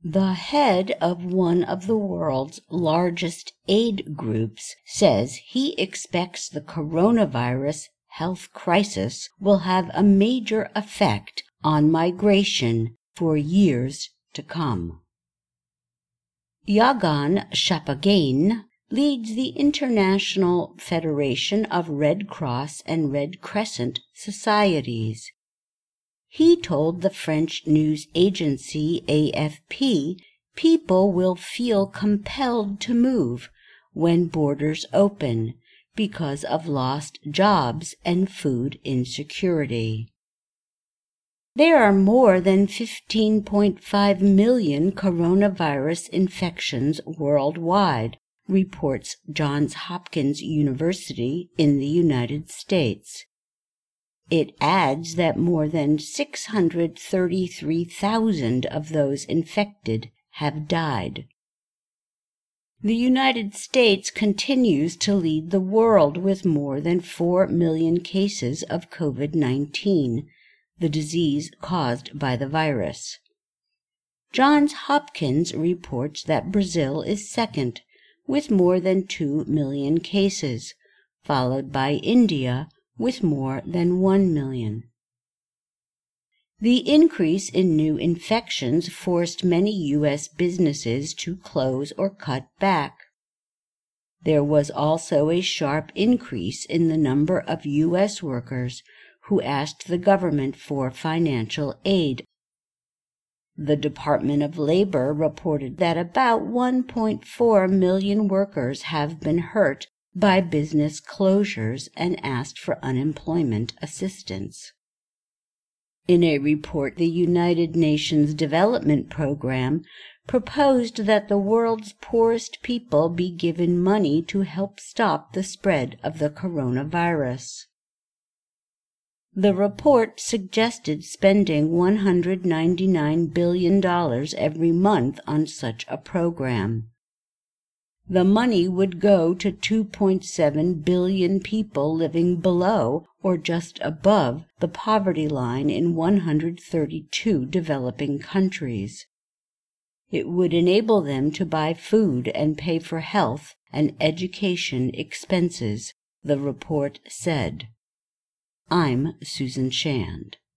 The head of one of the world's largest aid groups says he expects the coronavirus health crisis will have a major effect on migration for years to come. Yagan Shapagain leads the International Federation of Red Cross and Red Crescent Societies. He told the French news agency AFP people will feel compelled to move when borders open because of lost jobs and food insecurity. There are more than 15.5 million coronavirus infections worldwide, reports Johns Hopkins University in the United States. It adds that more than 633,000 of those infected have died. The United States continues to lead the world with more than 4 million cases of COVID-19, the disease caused by the virus. Johns Hopkins reports that Brazil is second, with more than 2 million cases, followed by India with more than 1 million. The increase in new infections forced many U.S. businesses to close or cut back. There was also a sharp increase in the number of U.S. workers who asked the government for financial aid. The Department of Labor reported that about 1.4 million workers have been hurt by business closures and asked for unemployment assistance. In a report, the United Nations Development Program proposed that the world's poorest people be given money to help stop the spread of the coronavirus. The report suggested spending $199 billion every month on such a program. The money would go to 2.7 billion people living below or just above the poverty line in 132 developing countries. It would enable them to buy food and pay for health and education expenses, the report said. I'm Susan Shand.